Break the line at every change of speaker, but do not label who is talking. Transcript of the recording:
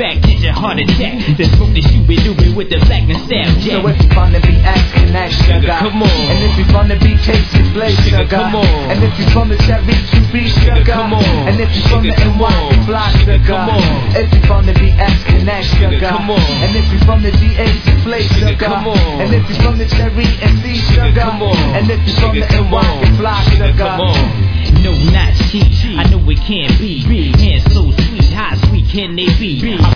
back, get your heart attack. The smoke that you be doing with the black nostalgia.
So if you fun to be asking that sugar,
come on.
And if you fun to be tasting blaze sugar,
come on.
And if you from the cherry to be sugar,
come on.
And if you from the NY fly sugar,
come on.
If you fun to be asking that sugar,
come on.
And if you from the DA to play sugar,
come on.
And if you from the cherry and see sugar,
come on.
And if you from the NY fly sugar,
come on. No, not cheap. I know it can't be. Hands so sweet, how sweet can they be?